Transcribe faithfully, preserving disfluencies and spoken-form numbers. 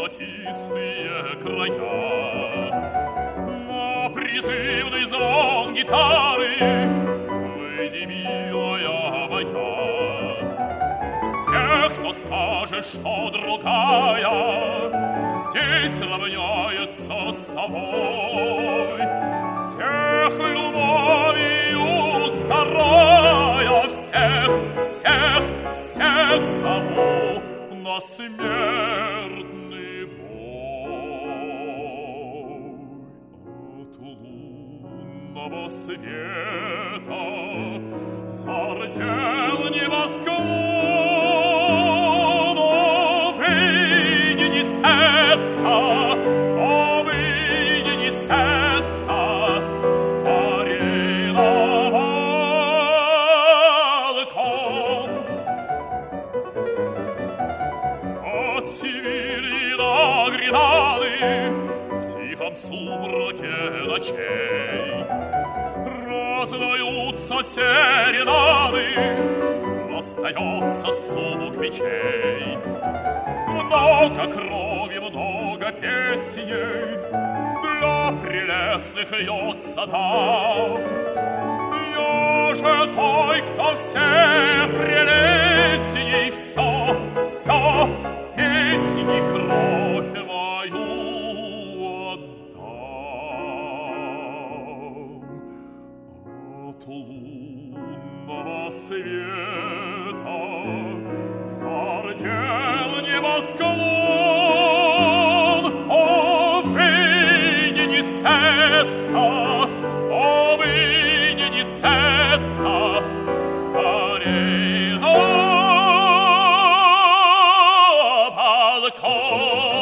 золотистые края. На призывный звон гитары выйди, милая моя. Всех, кто скажет, что другая здесь равняется с тобой, всех любовью сгорая, всех, всех, всех зову на смертный бой. От лунного света зардел небосклон. О, выйди, Нисетта, о, выйди, Нисетта, скорей на балкон. От Севильи до Гренады в тихом сумраке ночей раздаются серенады, раздается стук мечей. Много крови, много песней для прелестных льется там. Я же той, кто все прелестней, все, все, песни, кровь мою отдам. От лунного света зардел небосклон. О, выйди, Нисетта, о, выйди, Нисетта, скорей на балкон.